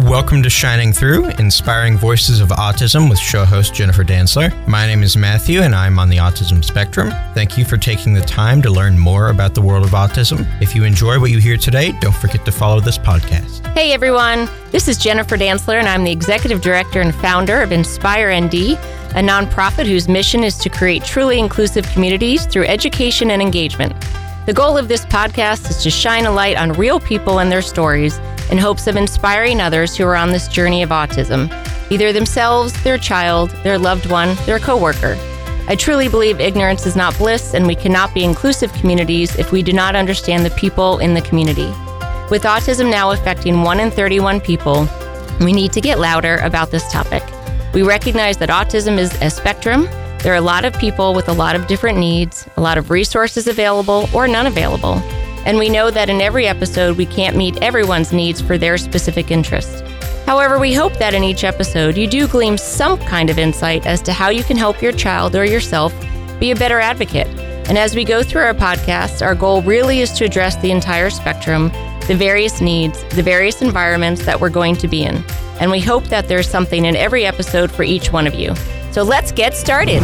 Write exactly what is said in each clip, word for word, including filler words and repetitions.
Welcome to Shining Through, Inspiring Voices of Autism with show host Jennifer Dantzler. My name is Matthew and I'm on the autism spectrum. Thank you for taking the time to learn more about the world of autism. If you enjoy what you hear today, don't forget to follow this podcast. Hey everyone, this is Jennifer Dantzler and I'm the Executive Director and Founder of Inspire N D, a nonprofit whose mission is to create truly inclusive communities through education and engagement. The goal of this podcast is to shine a light on real people and their stories in hopes of inspiring others who are on this journey of autism, either themselves, their child, their loved one, their coworker. I truly believe ignorance is not bliss, and we cannot be inclusive communities if we do not understand the people in the community. With autism now affecting one in thirty-one people, we need to get louder about this topic. We recognize that autism is a spectrum. There are a lot of people with a lot of different needs, a lot of resources available or none available. And we know that in every episode, we can't meet everyone's needs for their specific interests. However, we hope that in each episode, you do glean some kind of insight as to how you can help your child or yourself be a better advocate. And as we go through our podcast, our goal really is to address the entire spectrum, the various needs, the various environments that we're going to be in. And we hope that there's something in every episode for each one of you. So let's get started.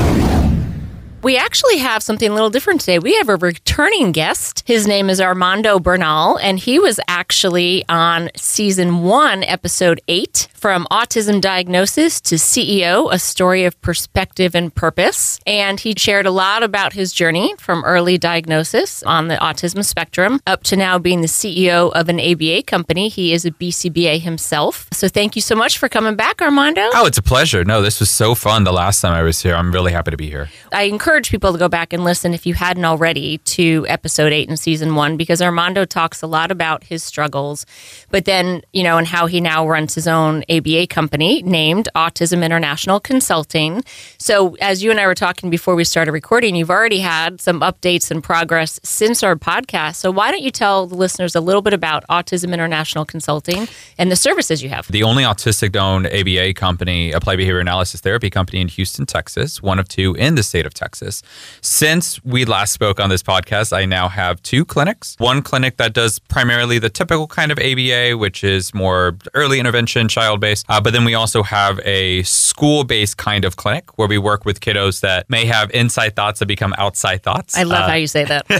We actually have something a little different today. We have a returning guest. His name is Armando Bernal, and he was actually on season one, episode eight, From Autism Diagnosis to C E O, A Story of Perspective and Purpose. And he shared a lot about his journey from early diagnosis on the autism spectrum up to now being the C E O of an A B A company. He is a B C B A himself. So thank you so much for coming back, Armando. Oh, it's a pleasure. No, this was so fun the last time I was here. I'm really happy to be here. I encourage encourage people to go back and listen, if you hadn't already, to episode eight in season one, because Armando talks a lot about his struggles, but then, you know, and how he now runs his own A B A company named Autism International Consulting. So as you and I were talking before we started recording, you've already had some updates and progress since our podcast. So why don't you tell the listeners a little bit about Autism International Consulting and the services you have? The only autistic-owned A B A company, Applied Behavior Analysis Therapy company in Houston, Texas, one of two in the state of Texas. Since we last spoke on this podcast, I now have two clinics. One clinic that does primarily the typical kind of A B A, which is more early intervention, child-based. Uh, but then we also have a school-based kind of clinic where we work with kiddos that may have inside thoughts that become outside thoughts. I love uh, how you say that.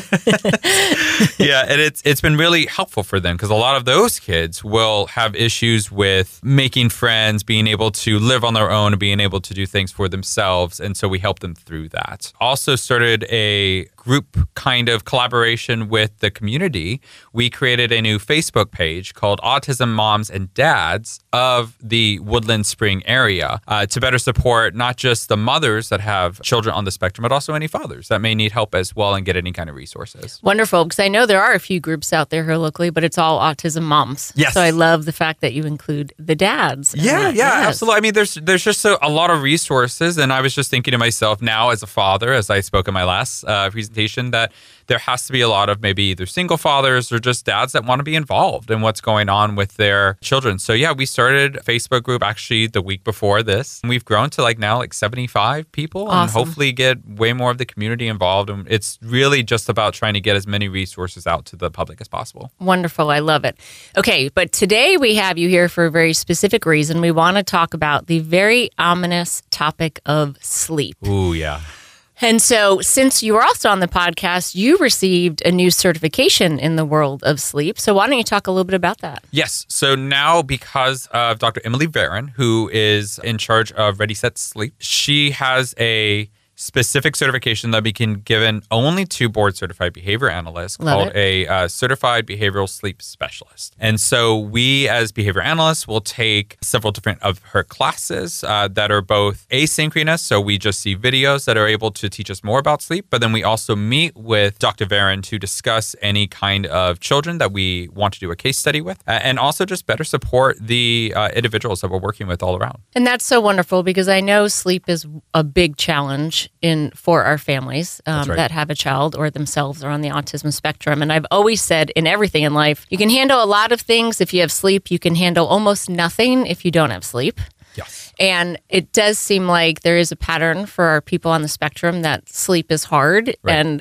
Yeah, and it's it's been really helpful for them because a lot of those kids will have issues with making friends, being able to live on their own, and being able to do things for themselves. And so we help them through that. Also started a group kind of collaboration with the community. We created a new Facebook page called Autism Moms and Dads of the Woodland Spring area uh, to better support not just the mothers that have children on the spectrum, but also any fathers that may need help as well and get any kind of resources. Wonderful, because I know there are a few groups out there here locally, but it's all autism moms. Yes. So I love the fact that you include the dads. Yeah, yeah, yes. absolutely. I mean, there's there's just a, a lot of resources, and I was just thinking to myself now as a father, as I spoke in my last uh, presentation, that there has to be a lot of maybe either single fathers or just dads that want to be involved in what's going on with their children. So yeah, we started a Facebook group actually the week before this. And we've grown to like now like seventy-five people awesome. And hopefully get way more of the community involved. And it's really just about trying to get as many resources out to the public as possible. Wonderful. I love it. Okay, but today we have you here for a very specific reason. We want to talk about the very ominous topic of sleep. Ooh, yeah. And so since you were also on the podcast, you received a new certification in the world of sleep. So why don't you talk a little bit about that? Yes. So now because of Doctor Emily Varon, who is in charge of Ready, Set, Sleep, she has a specific certification that we can given only to board certified behavior analysts Love called it. a uh, certified behavioral sleep specialist. And so we as behavior analysts will take several different of her classes uh, that are both asynchronous. So we just see videos that are able to teach us more about sleep. But then we also meet with Doctor Varon to discuss any kind of children that we want to do a case study with uh, and also just better support the uh, individuals that we're working with all around. And that's so wonderful because I know sleep is a big challenge in for our families um, right. that have a child or themselves are on the autism spectrum. And I've always said in everything in life, you can handle a lot of things if you have sleep. You can handle almost nothing if you don't have sleep. Yes. And it does seem like there is a pattern for our people on the spectrum that sleep is hard Right. and it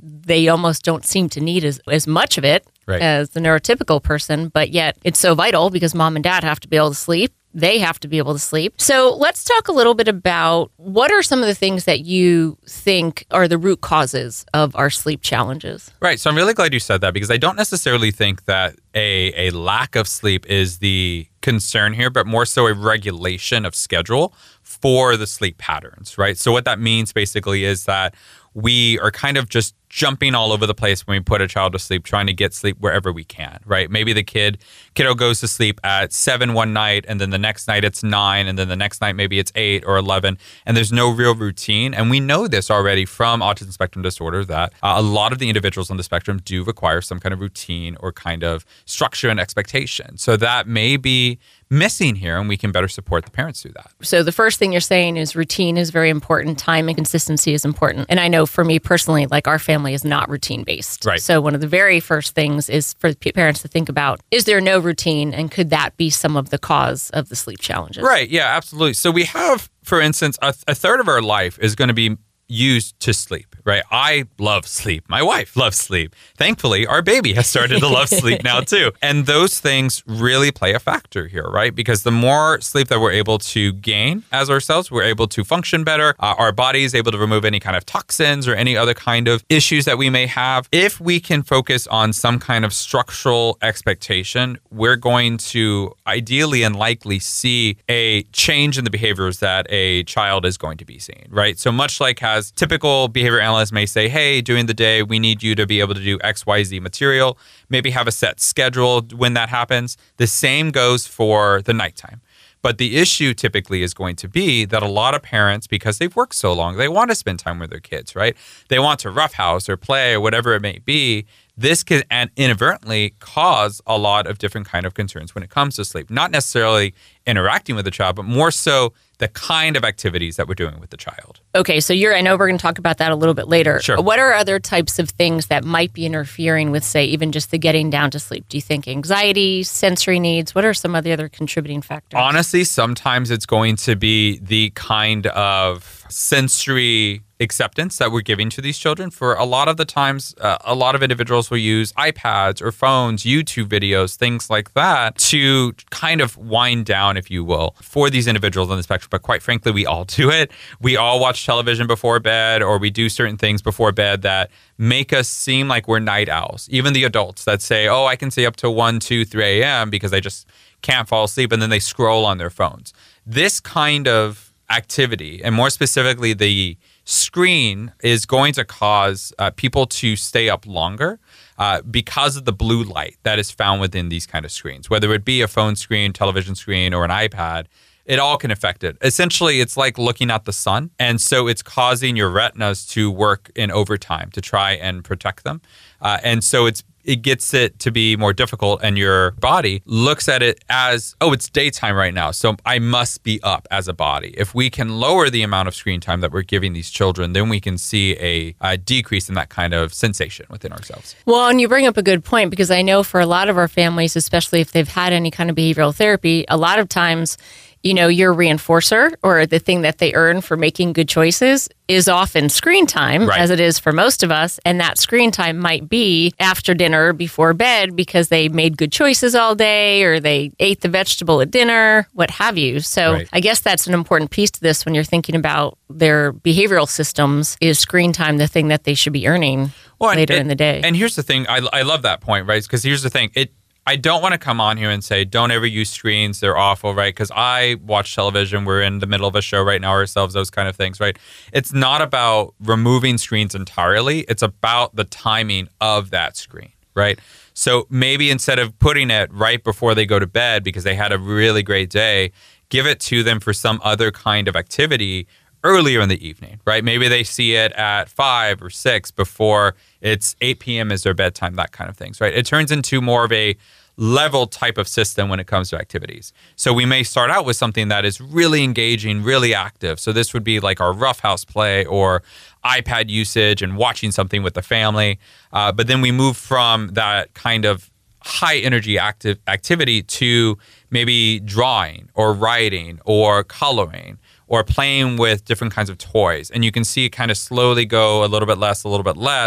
they almost don't seem to need as, as much of it right. as the neurotypical person, but yet it's so vital because mom and dad have to be able to sleep. They have to be able to sleep. So let's talk a little bit about what are some of the things that you think are the root causes of our sleep challenges? Right. So I'm really glad you said that because I don't necessarily think that a, a lack of sleep is the concern here, but more so a regulation of schedule for the sleep patterns, right? So what that means basically is that we are kind of just jumping all over the place when we put a child to sleep, trying to get sleep wherever we can, right? Maybe the kid, kiddo goes to sleep at seven one night, and then the next night it's nine, and then the next night maybe it's eight or eleven, and there's no real routine. And we know this already from autism spectrum disorder that uh, a lot of the individuals on the spectrum do require some kind of routine or kind of structure and expectation. So that may be missing here, and we can better support the parents through that. So the first thing you're saying is routine is very important. Time and consistency is important. And I know for me personally, like our family is not routine based. Right. So one of the very first things is for parents to think about, is there no routine? And could that be some of the cause of the sleep challenges? Right. Yeah, absolutely. So we have, for instance, a, a third of our life is going to be used to sleep, right? I love sleep. My wife loves sleep. Thankfully, our baby has started to love sleep now too. And those things really play a factor here, right? Because the more sleep that we're able to gain as ourselves, we're able to function better. Uh, our body is able to remove any kind of toxins or any other kind of issues that we may have. If we can focus on some kind of structural expectation, we're going to ideally and likely see a change in the behaviors that a child is going to be seeing, right? So much like how As typical behavior analysts may say, hey, during the day, we need you to be able to do X Y Z material, maybe have a set schedule when that happens. The same goes for the nighttime. But the issue typically is going to be that a lot of parents, because they've worked so long, they want to spend time with their kids, right? They want to roughhouse or play or whatever it may be. This can inadvertently cause a lot of different kind of concerns when it comes to sleep. Not necessarily interacting with the child, but more so the kind of activities that we're doing with the child. Okay, so you're, I know we're going to talk about that a little bit later. Sure. What are other types of things that might be interfering with, say, even just the getting down to sleep? Do you think anxiety, sensory needs? What are some of the other contributing factors? Honestly, sometimes it's going to be the kind of sensory acceptance that we're giving to these children. For a lot of the times, uh, a lot of individuals will use iPads or phones, YouTube videos, things like that to kind of wind down, if you will, for these individuals on the spectrum. But quite frankly, we all do it. We all watch television before bed, or we do certain things before bed that make us seem like we're night owls. Even the adults that say, oh, I can stay up to one, two, three a.m. because I just can't fall asleep, and then they scroll on their phones. This kind of activity, and more specifically the screen, is going to cause uh, people to stay up longer uh, because of the blue light that is found within these kind of screens. Whether it be a phone screen, television screen, or an iPad, it all can affect it. Essentially, it's like looking at the sun. And so it's causing your retinas to work in overtime to try and protect them. Uh, and so it's it gets it to be more difficult, and your body looks at it as, oh, it's daytime right now, so I must be up as a body. If we can lower the amount of screen time that we're giving these children, then we can see a, a decrease in that kind of sensation within ourselves. Well, and you bring up a good point, because I know for a lot of our families, especially if they've had any kind of behavioral therapy, a lot of times, you know, your reinforcer, or the thing that they earn for making good choices, is often screen time, right, as it is for most of us. And that screen time might be after dinner, before bed, because they made good choices all day, or they ate the vegetable at dinner, what have you. So right. I guess that's an important piece to this when you're thinking about their behavioral systems. Is screen time the thing that they should be earning well, later and, in the day? And here's the thing. I, I love that point, right? Because here's the thing. It I don't want to come on here and say, don't ever use screens. They're awful, right? Because I watch television. We're in the middle of a show right now ourselves, those kind of things, right? It's not about removing screens entirely. It's about the timing of that screen, right? So maybe instead of putting it right before they go to bed because they had a really great day, give it to them for some other kind of activity earlier in the evening, right? Maybe they see it at five or six before it's eight p.m. is their bedtime, that kind of things, right? It turns into more of a level type of system when it comes to activities. So we may start out with something that is really engaging, really active. So this would be like our roughhouse play or iPad usage and watching something with the family. Uh, but then we move from that kind of high energy active activity to maybe drawing or writing or coloring or playing with different kinds of toys. And you can see it kind of slowly go a little bit less, a little bit less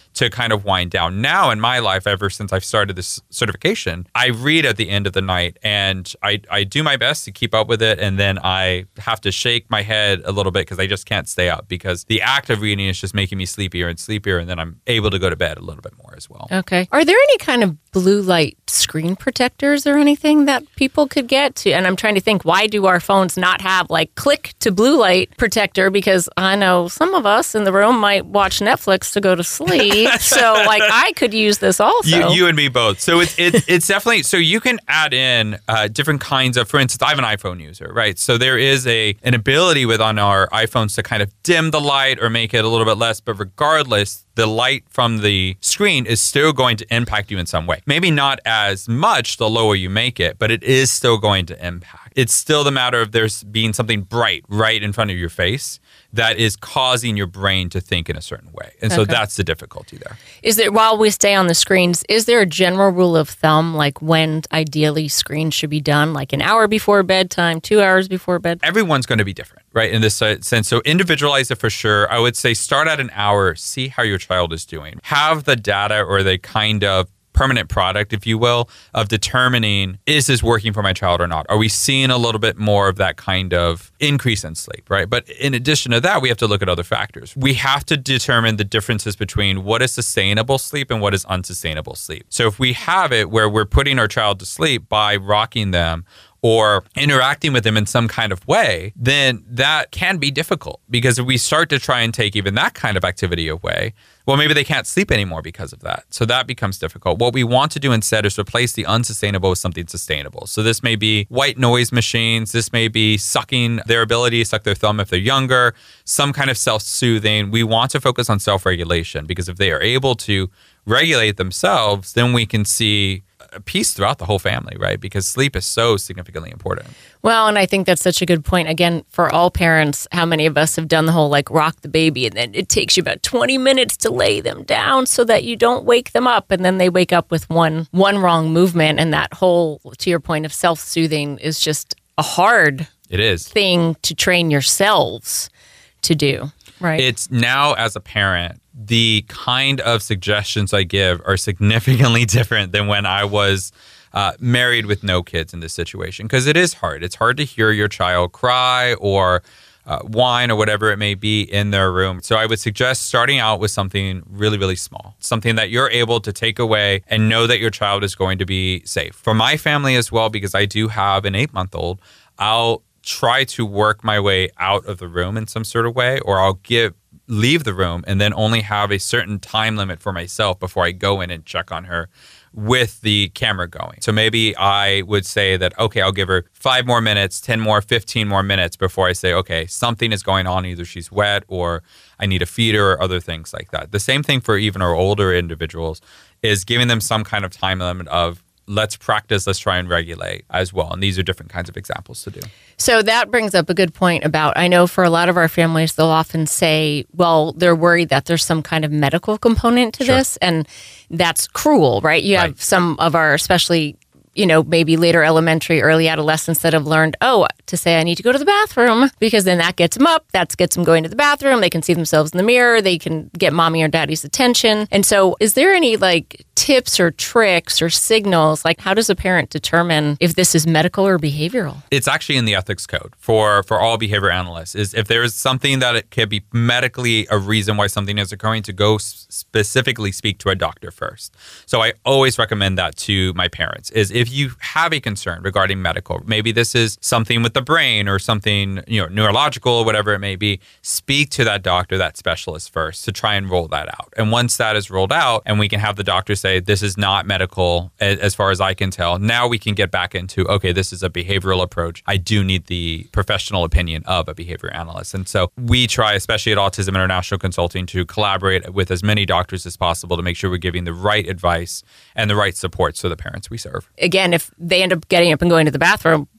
to kind of wind down. Now in my life, ever since I've started this certification, I read at the end of the night and I, I do my best to keep up with it. And then I have to shake my head a little bit because I just can't stay up because the act of reading is just making me sleepier and sleepier. And then I'm able to go to bed a little bit more as well. Okay. Are there any kind of blue light screen protectors or anything that people could get to? And I'm trying to think, why do our phones not have like click to blue light protector? Because I know some of us in the room might watch Netflix to go to sleep. So like I could use this also. You, you and me both. So it's it's it's definitely, so you can add in uh, different kinds of, for instance, I have an iPhone user, right? So there is a an ability with on our iPhones to kind of dim the light or make it a little bit less, but regardless, the light from the screen is still going to impact you in some way. Maybe not as much the lower you make it, but it is still going to impact. It's still the matter of there's being something bright right in front of your face that is causing your brain to think in a certain way. And so Okay. that's the difficulty there. Is there, while we stay on the screens, is there a general rule of thumb, like when ideally screens should be done, like an hour before bedtime, two hours before bed? Everyone's going to be different, right, in this uh, sense. So individualize it for sure. I would say start at an hour, see how your child is doing. Have the data or the kind of permanent product, if you will, of determining, is this working for my child or not? Are we seeing a little bit more of that kind of increase in sleep, right? But in addition to that, we have to look at other factors. We have to determine the differences between what is sustainable sleep and what is unsustainable sleep. So if we have it where we're putting our child to sleep by rocking them or interacting with them in some kind of way, then that can be difficult because if we start to try and take even that kind of activity away, well, maybe they can't sleep anymore because of that. So that becomes difficult. What we want to do instead is replace the unsustainable with something sustainable. So this may be white noise machines. This may be sucking their ability to suck their thumb if they're younger, some kind of self-soothing. We want to focus on self-regulation because if they are able to regulate themselves, then we can see peace throughout the whole family, right? Because sleep is so significantly important. Well, and I think that's such a good point. Again, for all parents, how many of us have done the whole like rock the baby and then it takes you about twenty minutes to lay them down so that you don't wake them up and then they wake up with one one wrong movement, and that whole, to your point of self-soothing, is just a hard It is. thing to train yourselves to do, right? It's now as a parent, the kind of suggestions I give are significantly different than when I was uh, married with no kids in this situation, because it is hard. It's hard to hear your child cry or uh, whine or whatever it may be in their room. So I would suggest starting out with something really, really small, something that you're able to take away and know that your child is going to be safe. For my family as well, because I do have an eight-month-old, I'll try to work my way out of the room in some sort of way, or I'll give leave the room and then only have a certain time limit for myself before I go in and check on her with the camera going. So maybe I would say that, okay, I'll give her five more minutes, ten more, fifteen more minutes before I say, okay, something is going on. Either she's wet or I need a feeder or other things like that. The same thing for even our older individuals is giving them some kind of time limit of let's practice, let's try and regulate as well. And these are different kinds of examples to do. So that brings up a good point about, I know for a lot of our families, they'll often say, well, they're worried that there's some kind of medical component to Sure. this. And that's cruel, right? You have Right. some of our, especially, you know, maybe later elementary, early adolescents that have learned, oh, to say I need to go to the bathroom, because then that gets them up. That gets them going to the bathroom. They can see themselves in the mirror. They can get mommy or daddy's attention. And so is there any like tips or tricks or signals? Like how does a parent determine if this is medical or behavioral? It's actually in the ethics code for, for all behavior analysts is if there is something that it can be medically a reason why something is occurring, to go s- specifically speak to a doctor first. So I always recommend that to my parents is if you have a concern regarding medical, maybe this is something with the brain or something, you know, neurological or whatever it may be, speak to that doctor, that specialist first to try and roll that out. And once that is rolled out and we can have the doctor say, this is not medical as far as I can tell, now we can get back into, okay, this is a behavioral approach. I do need the professional opinion of a behavior analyst. And so we try, especially at Autism International Consulting, to collaborate with as many doctors as possible to make sure we're giving the right advice and the right supports to the parents we serve. Again, if they end up getting up and going to the bathroom, but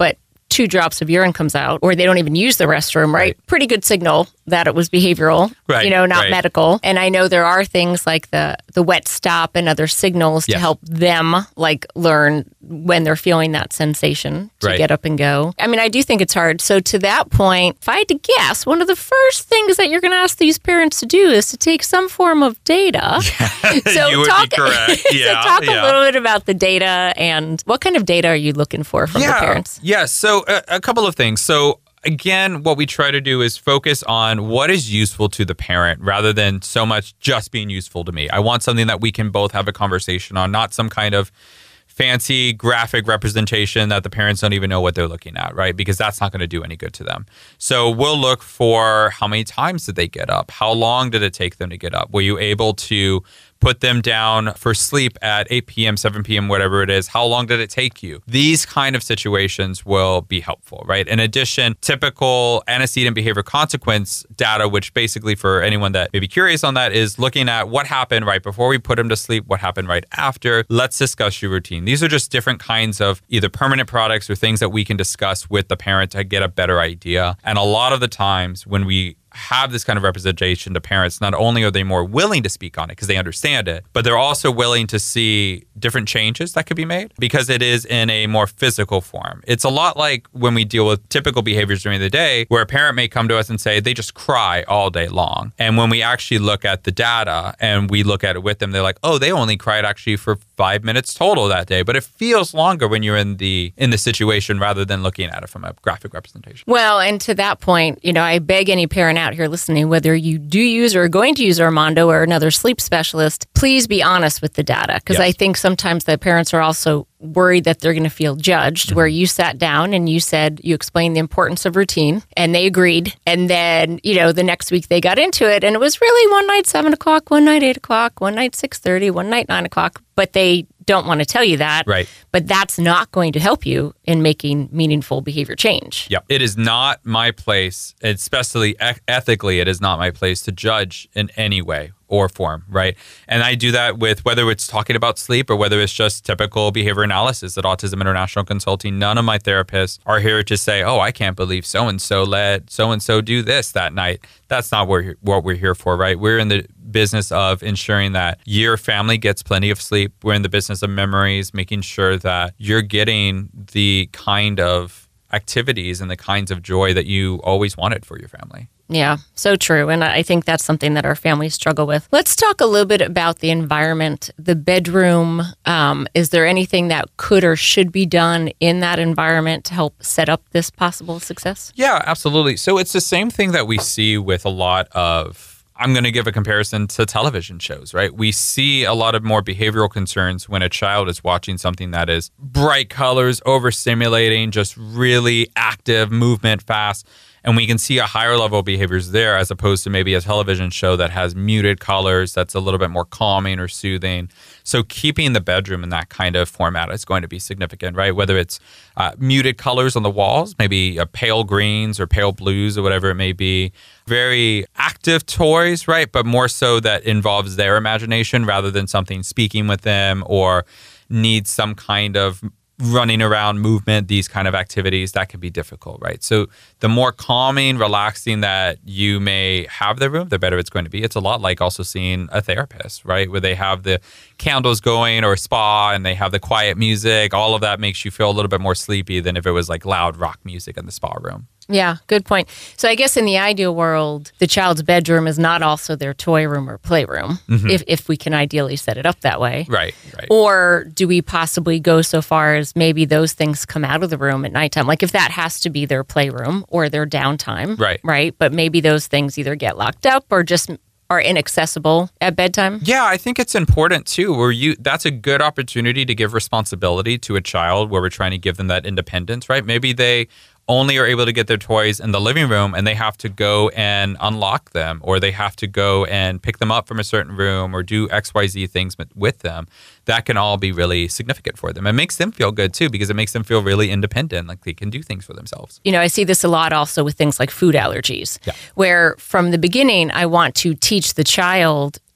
two drops of urine comes out, or they don't even use the restroom, right? right. Pretty good signal that it was behavioral, right. you know, not right. medical. And I know there are things like the, the wet stop and other signals yes. to help them like learn when they're feeling that sensation to right. get up and go. I mean, I do think it's hard. So to that point, if I had to guess, one of the first things that you're going to ask these parents to do is to take some form of data. Yeah, so you would talk, be correct. Yeah, so talk yeah. a little bit about the data and what kind of data are you looking for from yeah, the parents? Yeah, so a, a couple of things. So again, what we try to do is focus on what is useful to the parent rather than so much just being useful to me. I want something that we can both have a conversation on, not some kind of fancy graphic representation that the parents don't even know what they're looking at, right? Because that's not going to do any good to them. So we'll look for how many times did they get up? How long did it take them to get up? Were you able to put them down for sleep at eight p.m., seven p.m., whatever it is? How long did it take you? These kind of situations will be helpful, right? In addition, typical antecedent behavior consequence data, which basically for anyone that may be curious on that is looking at what happened right before we put them to sleep, what happened right after. Let's discuss your routine. These are just different kinds of either permanent products or things that we can discuss with the parent to get a better idea. And a lot of the times when we have this kind of representation to parents, not only are they more willing to speak on it because they understand it, but they're also willing to see different changes that could be made because it is in a more physical form. It's a lot like when we deal with typical behaviors during the day where a parent may come to us and say they just cry all day long. And when we actually look at the data and we look at it with them, they're like, oh, they only cried actually for five minutes total that day. But it feels longer when you're in the in the situation rather than looking at it from a graphic representation. Well, and to that point, you know, I beg any parent out here listening, whether you do use or are going to use Armando or another sleep specialist, please be honest with the data. Because yes. I think sometimes the parents are also worried that they're going to feel judged, mm-hmm. where you sat down and you said, you explained the importance of routine and they agreed. And then, you know, the next week they got into it and it was really one night seven o'clock, one night eight o'clock, one night six thirty, one night nine o'clock. But they don't want to tell you that. Right. But that's not going to help you in making meaningful behavior change. Yep. It is not my place, especially e- ethically, it is not my place to judge in any way or form, right? And I do that with whether it's talking about sleep or whether it's just typical behavior analysis at Autism International Consulting. None of my therapists are here to say, oh, I can't believe so-and-so let so-and-so do this that night. That's not what we're, what we're here for, right? We're in the business of ensuring that your family gets plenty of sleep. We're in the business of memories, making sure that you're getting the kind of activities and the kinds of joy that you always wanted for your family. Yeah, so true. And I think that's something that our families struggle with. Let's talk a little bit about the environment, the bedroom. Um, is there anything that could or should be done in that environment to help set up this possible success? Yeah, absolutely. So it's the same thing that we see with a lot of, I'm going to give a comparison to television shows, right? We see a lot of more behavioral concerns when a child is watching something that is bright colors, overstimulating, just really active, movement, fast. And we can see a higher level of behaviors there as opposed to maybe a television show that has muted colors that's a little bit more calming or soothing. So keeping the bedroom in that kind of format is going to be significant, right? Whether it's uh, muted colors on the walls, maybe a pale greens or pale blues or whatever it may be. Very active toys, right? But more so that involves their imagination rather than something speaking with them or needs some kind of running around movement, these kind of activities, that can be difficult, right? So the more calming, relaxing that you may have the room, the better it's going to be. It's a lot like also seeing a therapist, right? Where they have the candles going or a spa and they have the quiet music. All of that makes you feel a little bit more sleepy than if it was like loud rock music in the spa room. Yeah, good point. So I guess in the ideal world, the child's bedroom is not also their toy room or playroom, mm-hmm. if if we can ideally set it up that way. Right, right. Or do we possibly go so far as maybe those things come out of the room at nighttime? Like if that has to be their playroom or their downtime, right? Right. But maybe those things either get locked up or just are inaccessible at bedtime? Yeah, I think it's important too, where you that's a good opportunity to give responsibility to a child where we're trying to give them that independence, right? Maybe they only are able to get their toys in the living room and they have to go and unlock them or they have to go and pick them up from a certain room or do X Y Z things with them. That can all be really significant for them. It makes them feel good too because it makes them feel really independent, like they can do things for themselves. You know, I see this a lot also with things like food allergies, yeah. where from the beginning, I want to teach the child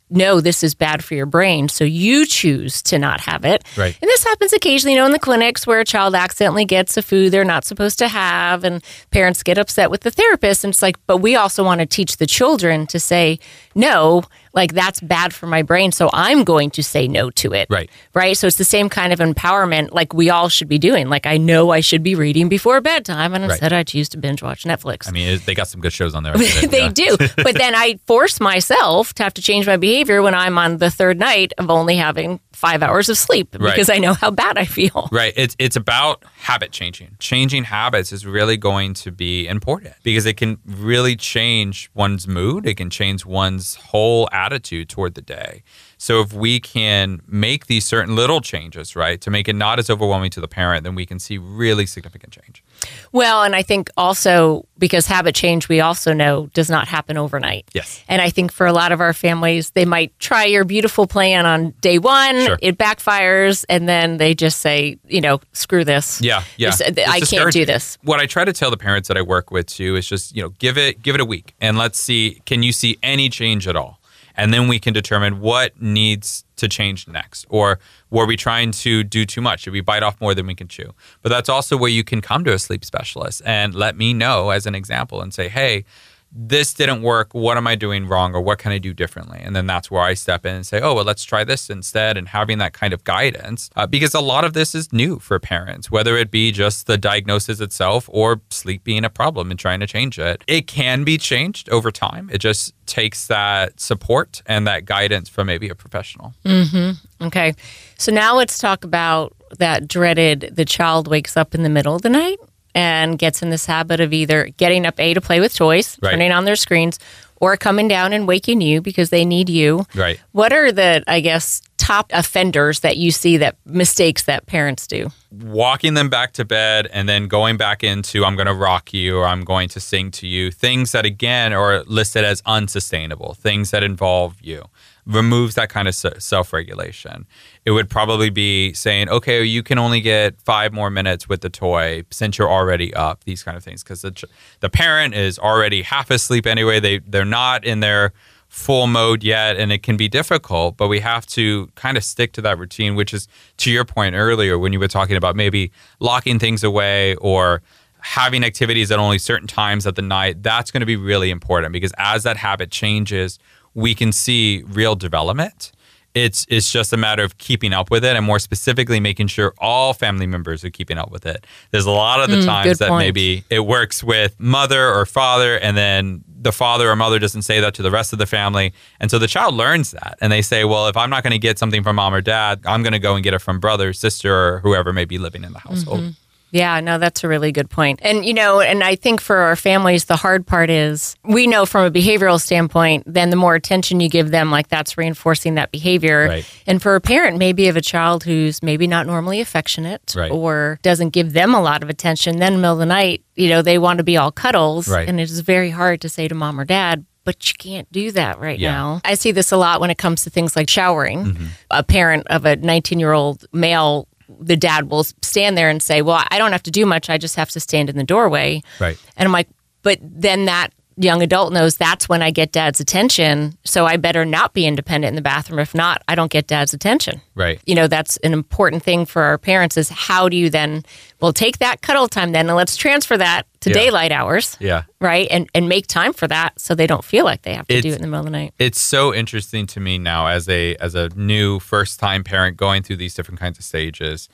no, this is bad for your brain, so you choose to not have it. Right. And this happens occasionally, you know, in the clinics where a child accidentally gets a food they're not supposed to have, and parents get upset with the therapist. And it's like, but we also want to teach the children to say, no, like that's bad for my brain, so I'm going to say no to it. Right. Right? So it's the same kind of empowerment like we all should be doing. Like, I know I should be reading before bedtime, and instead right. I choose to binge watch Netflix. I mean, they got some good shows on there. They yeah. do. But then I force myself to have to change my behavior when I'm on the third night of only having five hours of sleep because right. I know how bad I feel. Right. It's it's about habit changing. Changing habits is really going to be important because it can really change one's mood. It can change one's whole attitude toward the day. So if we can make these certain little changes, right, to make it not as overwhelming to the parent, then we can see really significant change. Well, and I think also because habit change, we also know, does not happen overnight. Yes. And I think for a lot of our families, they might try your beautiful plan on day one, Sure. it backfires, and then they just say, you know, screw this. Yeah, yeah. Just, It's I can't do discouraging. this. What I try to tell the parents that I work with too is just, you know, give it give it a week and let's see, can you see any change at all? And then we can determine what needs to change next. Or were we trying to do too much? Did we bite off more than we can chew? But that's also where you can come to a sleep specialist and let me know as an example and say, hey, this didn't work. What am I doing wrong? Or what can I do differently? And then that's where I step in and say, oh, well, let's try this instead. And having that kind of guidance, uh, because a lot of this is new for parents, whether it be just the diagnosis itself or sleep being a problem and trying to change it. It can be changed over time. It just takes that support and that guidance from maybe a professional. Mm-hmm. Okay. So now let's talk about that dreaded, the child wakes up in the middle of the night and gets in this habit of either getting up, A, to play with toys, Right. turning on their screens, or coming down and waking you because they need you. Right. What are the, I guess, top offenders that you see, that mistakes that parents do? Walking them back to bed and then going back into, I'm going to rock you or I'm going to sing to you. Things that, again, are listed as unsustainable, things that involve you. Removes that kind of self-regulation. It would probably be saying, okay, you can only get five more minutes with the toy since you're already up, these kind of things. Because the, ch- the parent is already half asleep anyway. They, they're not in their full mode yet, and it can be difficult, but we have to kind of stick to that routine, which is to your point earlier when you were talking about maybe locking things away or having activities at only certain times at the night. That's going to be really important because as that habit changes, we can see real development. It's it's just a matter of keeping up with it and more specifically making sure all family members are keeping up with it. There's a lot of the Mm, times good that point. maybe it works with mother or father and then the father or mother doesn't say that to the rest of the family. And so the child learns that and they say, well, if I'm not going to get something from mom or dad, I'm going to go and get it from brother, sister, or whoever may be living in the household. Mm-hmm. Yeah, no, that's a really good point. And, you know, and I think for our families, the hard part is we know from a behavioral standpoint, then the more attention you give them, like that's reinforcing that behavior. Right. And for a parent, maybe of a child who's maybe not normally affectionate Right. or doesn't give them a lot of attention, then in the middle of the night, you know, they want to be all cuddles. Right. And it's very hard to say to mom or dad, but you can't do that right Yeah. now. I see this a lot when it comes to things like showering. Mm-hmm. A parent of a nineteen-year-old male, the dad will stand there and say, well, I don't have to do much. I just have to stand in the doorway. Right. And I'm like, but then that young adult knows that's when I get dad's attention. So I better not be independent in the bathroom. If not, I don't get dad's attention. Right. You know, that's an important thing for our parents is how do you then, well, take that cuddle time then and let's transfer that to Yeah. daylight hours. Yeah. Right. And and make time for that so they don't feel like they have to do It's- it in the middle of the night. It's so interesting to me now as a as a new first time parent going through these different kinds of stages.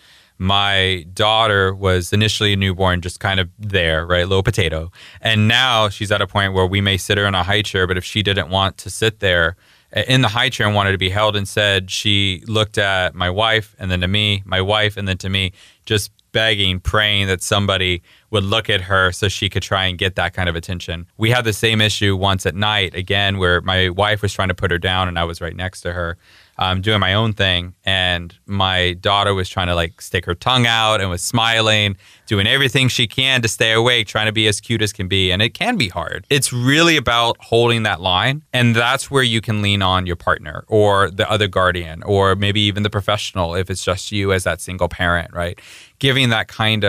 My daughter was initially a newborn, just kind of there, right? Little potato. And now she's at a point where we may sit her in a high chair, but if she didn't want to sit there in the high chair and wanted to be held instead, she looked at my wife and then to me, my wife and then to me, just begging, praying that somebody would look at her so she could try and get that kind of attention. We had the same issue once at night, again, where my wife was trying to put her down and I was right next to her. Um, doing my own thing, and my daughter was trying to like stick her tongue out and was smiling, doing everything she can to stay awake, trying to be as cute as can be, and it can be hard. It's really about holding that line, and that's where you can lean on your partner or the other guardian or maybe even the professional if it's just you as that single parent, right? Giving that kind of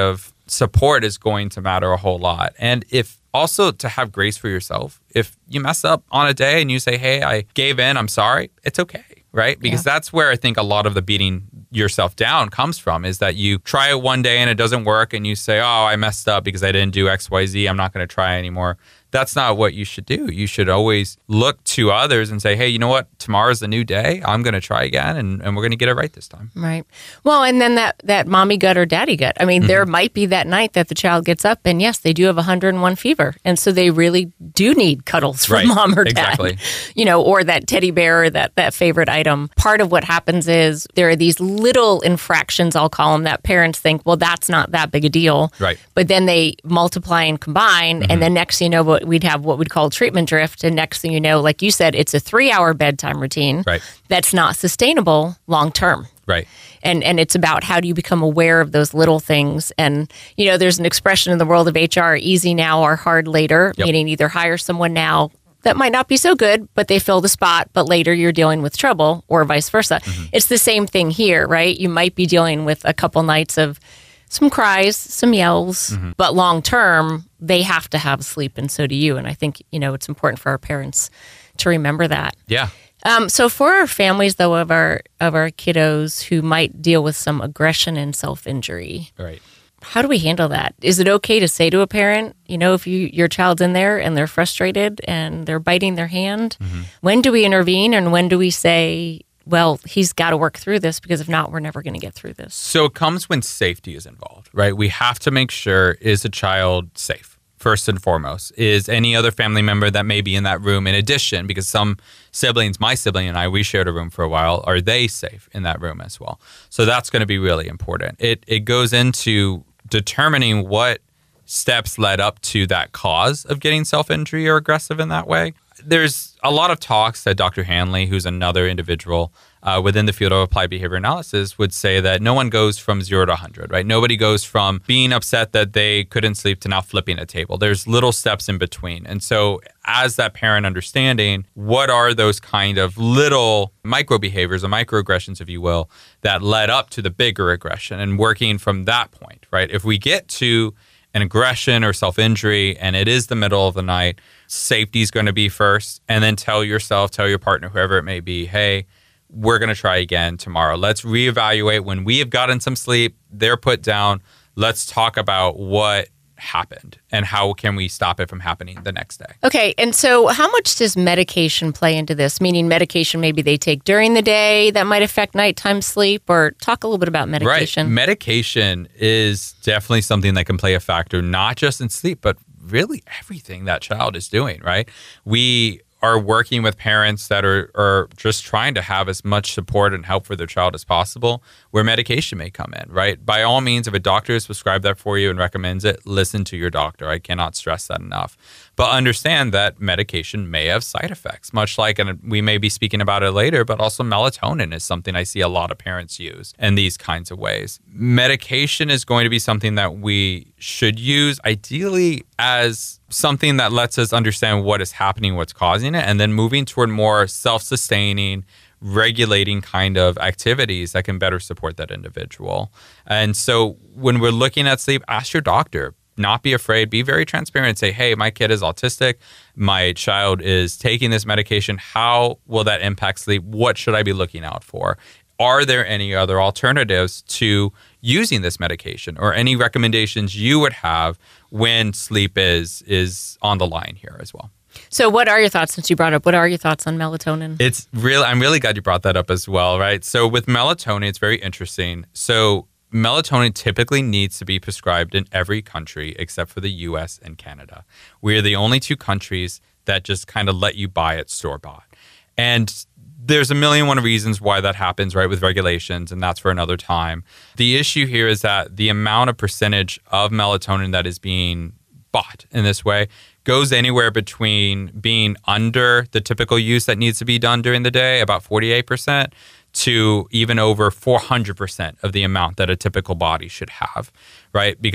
support is going to matter a whole lot. And if also to have grace for yourself, if you mess up on a day and you say, hey, I gave in, I'm sorry, it's okay, right? Because yeah. that's where I think a lot of the beating yourself down comes from, is that you try it one day and it doesn't work and you say, oh, I messed up because I didn't do X, Y, Z. I'm not going to try anymore. That's not what you should do. You should always look to others and say, hey, you know what? Tomorrow's a new day. I'm going to try again, and, and we're going to get it right this time. Right. Well, and then that, that mommy gut or daddy gut. I mean, mm-hmm. there might be that night that the child gets up and yes, they do have one hundred one fever. And so they really do need cuddles from right. mom or dad. Exactly. You know, or that teddy bear or that, that favorite item. Part of what happens is there are these little infractions, I'll call them, that parents think, well, that's not that big a deal. Right. But then they multiply and combine. Mm-hmm. And then next thing you know, what we'd have what we'd call treatment drift. And next thing you know, like you said, it's a three hour bedtime routine. Right. That's not sustainable long term. Right. And and it's about how do you become aware of those little things. And, you know, there's an expression in the world of H R, easy now or hard later, yep. meaning either hire someone now that might not be so good, but they fill the spot, but later you're dealing with trouble, or vice versa. Mm-hmm. It's the same thing here, right? You might be dealing with a couple nights of some cries, some yells, mm-hmm. but long term, they have to have sleep, and so do you. And I think, you know, it's important for our parents to remember that. Yeah. Um, so for our families, though, of our of our kiddos who might deal with some aggression and self-injury, right. how do we handle that? Is it okay to say to a parent, you know, if you your child's in there and they're frustrated and they're biting their hand, mm-hmm. when do we intervene, and when do we say, well, he's got to work through this, because if not, we're never going to get through this? So it comes when safety is involved, right? We have to make sure, is the child safe? First and foremost, is any other family member that may be in that room in addition, because some siblings, my sibling and I, we shared a room for a while, are they safe in that room as well? So that's going to be really important. It it goes into determining what steps led up to that cause of getting self-injury or aggressive in that way. There's a lot of talks that Doctor Hanley, who's another individual uh, within the field of applied behavior analysis, would say that no one goes from zero to one hundred, right? Nobody goes from being upset that they couldn't sleep to now flipping a table. There's little steps in between. And so as that parent understanding, what are those kind of little micro behaviors or microaggressions, if you will, that led up to the bigger aggression, and working from that point, right? If we get to an aggression or self-injury and it is the middle of the night, safety is going to be first, and then tell yourself, tell your partner, whoever it may be, hey, we're going to try again tomorrow. Let's reevaluate when we have gotten some sleep, they're put down. Let's talk about what happened and how can we stop it from happening the next day. Okay, and so how much does medication play into this? Meaning medication maybe they take during the day that might affect nighttime sleep, or talk a little bit about medication. Right. Medication is definitely something that can play a factor, not just in sleep, but really everything that child is doing, right? We are working with parents that are, are just trying to have as much support and help for their child as possible, where medication may come in, right? By all means, if a doctor has prescribed that for you and recommends it, listen to your doctor. I cannot stress that enough. But understand that medication may have side effects, much like, and we may be speaking about it later, but also melatonin is something I see a lot of parents use in these kinds of ways. Medication is going to be something that we should use ideally as something that lets us understand what is happening, what's causing it, and then moving toward more self-sustaining, regulating kind of activities that can better support that individual. And so when we're looking at sleep, ask your doctor. Not be afraid, be very transparent, say, hey, my kid is autistic, my child is taking this medication, how will that impact sleep? What should I be looking out for? Are there any other alternatives to using this medication, or any recommendations you would have when sleep is is on the line here as well? So what are your thoughts, since you brought up, what are your thoughts on melatonin? It's real. I'm really glad you brought that up as well, right? So with melatonin, it's very interesting. So melatonin typically needs to be prescribed in every country except for the U S and Canada. We're the only two countries that just kind of let you buy it store-bought. And there's a million one reasons why that happens, right, with regulations, and that's for another time. The issue here is that the amount of percentage of melatonin that is being bought in this way goes anywhere between being under the typical use that needs to be done during the day, about forty-eight percent, to even over four hundred percent of the amount that a typical body should have, right? Because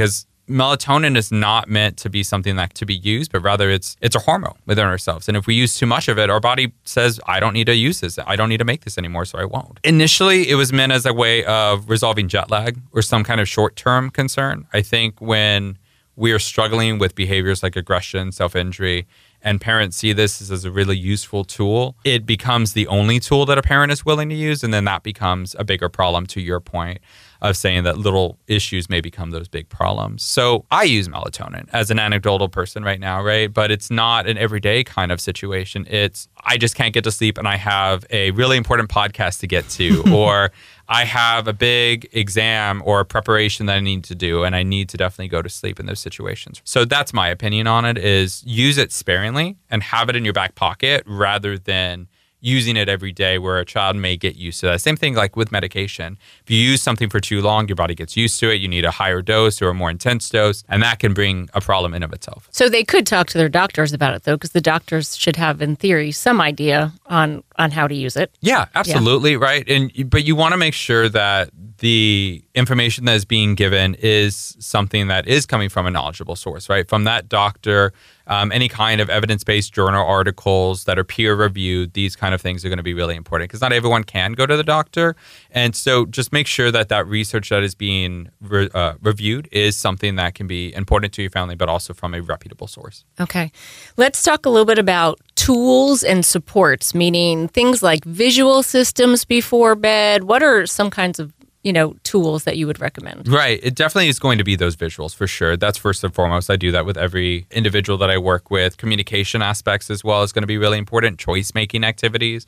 melatonin is not meant to be something that to be used, but rather it's it's a hormone within ourselves. And if we use too much of it, our body says, I don't need to use this. I don't need to make this anymore, so I won't. Initially, it was meant as a way of resolving jet lag or some kind of short-term concern. I think when we are struggling with behaviors like aggression, self-injury, and parents see this as a really useful tool, it becomes the only tool that a parent is willing to use, and then that becomes a bigger problem, to your point of saying that little issues may become those big problems. So I use melatonin as an anecdotal person right now, right? But it's not an everyday kind of situation. It's, I just can't get to sleep and I have a really important podcast to get to, or I have a big exam or a preparation that I need to do, and I need to definitely go to sleep in those situations. So that's my opinion on it, is use it sparingly and have it in your back pocket rather than using it every day, where a child may get used to that. Same thing like with medication. If you use something for too long, your body gets used to it. You need a higher dose or a more intense dose, and that can bring a problem in of itself. So they could talk to their doctors about it, though, because the doctors should have, in theory, some idea on, on how to use it. Yeah, absolutely, yeah. Right. And but you want to make sure that the information that is being given is something that is coming from a knowledgeable source, right? From that doctor, um, any kind of evidence-based journal articles that are peer-reviewed, these kind of things are going to be really important, because not everyone can go to the doctor. And so just make sure that that research that is being re- uh, reviewed is something that can be important to your family, but also from a reputable source. Okay. Let's talk a little bit about tools and supports, meaning things like visual systems before bed. What are some kinds of you know, tools that you would recommend? Right. It definitely is going to be those visuals for sure. That's first and foremost. I do that with every individual that I work with. Communication aspects as well is going to be really important. Choice-making activities.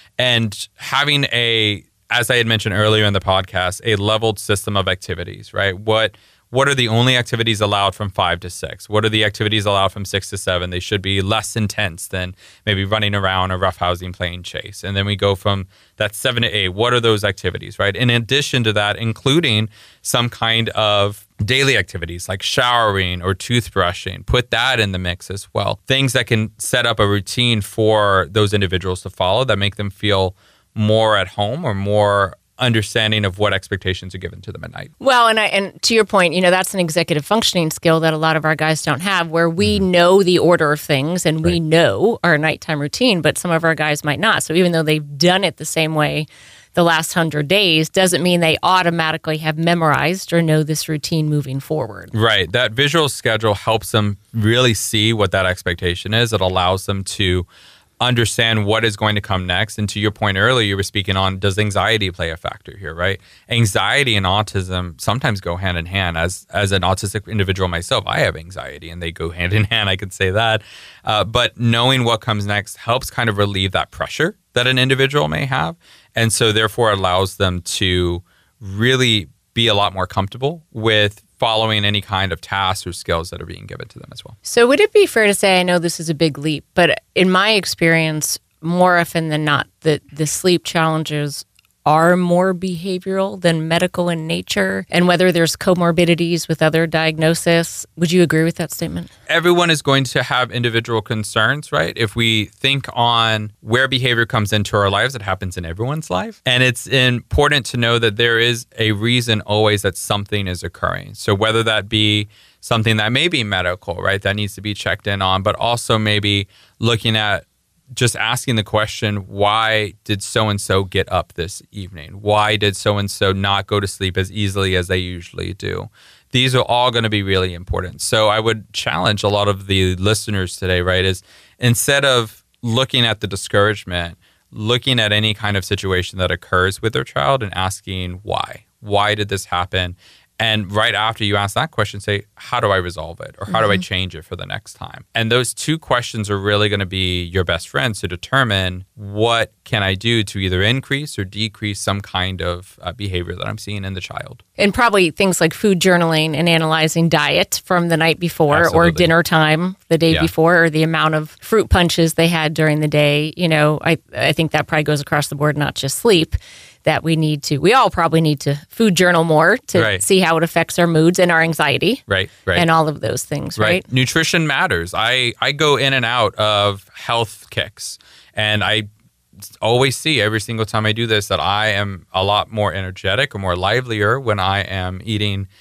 And having a, as I had mentioned earlier in the podcast, a leveled system of activities, right? What What are the only activities allowed from five to six? What are the activities allowed from six to seven? They should be less intense than maybe running around or roughhousing, playing chase. And then we go from that seven to eight. What are those activities, right? In addition to that, including some kind of daily activities like showering or toothbrushing, put that in the mix as well. Things that can set up a routine for those individuals to follow that make them feel more at home or more understanding of what expectations are given to them at night. Well, and I, and to your point, you know, that's an executive functioning skill that a lot of our guys don't have, where we mm-hmm. know the order of things and right. we know our nighttime routine, but some of our guys might not. So even though they've done it the same way the last hundred days, doesn't mean they automatically have memorized or know this routine moving forward. Right. That visual schedule helps them really see what that expectation is. It allows them to understand what is going to come next. And to your point earlier, you were speaking on, does anxiety play a factor here, right? Anxiety and autism sometimes go hand in hand. As as an autistic individual myself, I have anxiety and they go hand in hand, I could say that. Uh, but knowing what comes next helps kind of relieve that pressure that an individual may have. And so therefore allows them to really be a lot more comfortable with following any kind of tasks or skills that are being given to them as well. So would it be fair to say, I know this is a big leap, but in my experience, more often than not, the, the sleep challenges are more behavioral than medical in nature, and whether there's comorbidities with other diagnoses? Would you agree with that statement? Everyone is going to have individual concerns, right? If we think on where behavior comes into our lives, it happens in everyone's life. And it's important to know that there is a reason always that something is occurring. So whether that be something that may be medical, right, that needs to be checked in on, but also maybe looking at just asking the question, why did so-and-so get up this evening? Why did so-and-so not go to sleep as easily as they usually do? These are all going to be really important. So I would challenge a lot of the listeners today, right, is instead of looking at the discouragement, looking at any kind of situation that occurs with their child and asking why. Why did this happen? And right after you ask that question, say, how do I resolve it? Or how mm-hmm. do I change it for the next time? And those two questions are really going to be your best friends to determine what can I do to either increase or decrease some kind of uh, behavior that I'm seeing in the child. And probably things like food journaling and analyzing diet from the night before Absolutely. Or dinner time the day yeah. before, or the amount of fruit punches they had during the day. You know, I, I think that probably goes across the board, not just sleep. That we need to, we all probably need to food journal more to right. see how it affects our moods and our anxiety. Right, right. And all of those things, right? right? Nutrition matters. I, I go in and out of health kicks, and I always see every single time I do this that I am a lot more energetic or more livelier when I am eating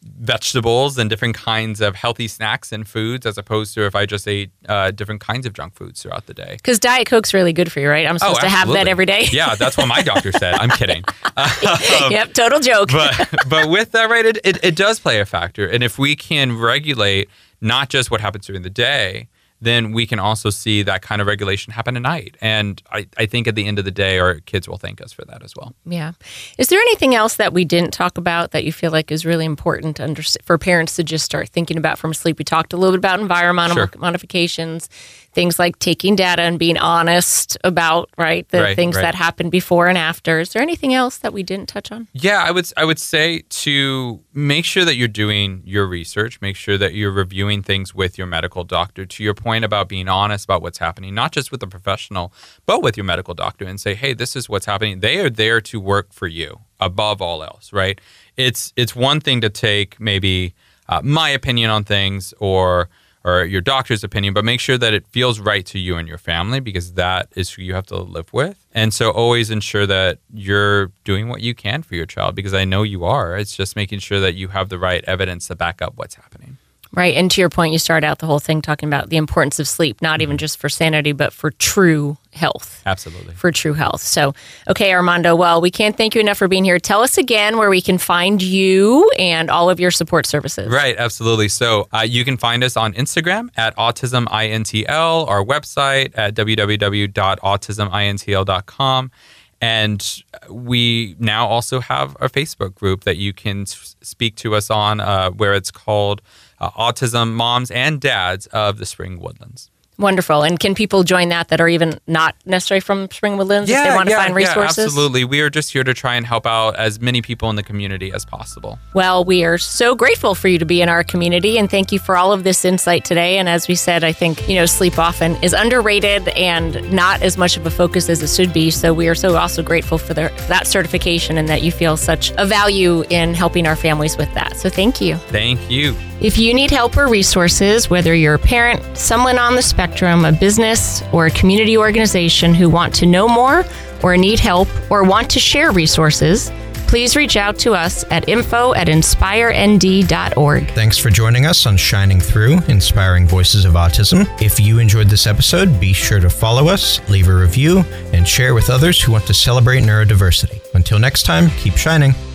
vegetables and different kinds of healthy snacks and foods as opposed to if I just ate uh, different kinds of junk foods throughout the day. Because Diet Coke's really good for you, right? I'm supposed oh, to have that every day. Yeah, that's what my doctor said. I'm kidding. Um, yep, total joke. but, but with that, right, it, it, it does play a factor. And if we can regulate not just what happens during the day, then we can also see that kind of regulation happen at night. And I, I think at the end of the day, our kids will thank us for that as well. Yeah. Is there anything else that we didn't talk about that you feel like is really important to understand, for parents to just start thinking about from sleep? We talked a little bit about environmental Sure. modifications, things like taking data and being honest about, right, the Right, things right. that happen before and after. Is there anything else that we didn't touch on? Yeah, I would I would say to make sure that you're doing your research, make sure that you're reviewing things with your medical doctor. To your point about being honest about what's happening, not just with a professional, but with your medical doctor, and say, hey, this is what's happening. They are there to work for you above all else, right? It's it's one thing to take maybe uh, my opinion on things or or your doctor's opinion, but make sure that it feels right to you and your family, because that is who you have to live with. And so always ensure that you're doing what you can for your child, because I know you are. It's just making sure that you have the right evidence to back up what's happening. Right. And to your point, you started out the whole thing talking about the importance of sleep, not even just for sanity, but for true health. Absolutely. For true health. So, okay, Armando, well, we can't thank you enough for being here. Tell us again where we can find you and all of your support services. Right, absolutely. So uh, you can find us on Instagram at autism intl, our website at w w w dot autism intl dot com. And we now also have a Facebook group that you can s- speak to us on, uh, where it's called uh, Autism Moms and Dads of the Spring Woodlands. Wonderful. And can people join that that are even not necessarily from Spring Woodlands if they want to yeah, find resources? Yeah, absolutely. We are just here to try and help out as many people in the community as possible. Well, we are so grateful for you to be in our community, and thank you for all of this insight today. And as we said, I think, you know, sleep often is underrated and not as much of a focus as it should be. So we are so also grateful for the, that certification and that you feel such a value in helping our families with that. So thank you. Thank you. If you need help or resources, whether you're a parent, someone on the spectrum, a business, or a community organization who want to know more or need help or want to share resources, please reach out to us at info at inspire n d dot org. Thanks for joining us on Shining Through, Inspiring Voices of Autism. If you enjoyed this episode, be sure to follow us, leave a review, and share with others who want to celebrate neurodiversity. Until next time, keep shining.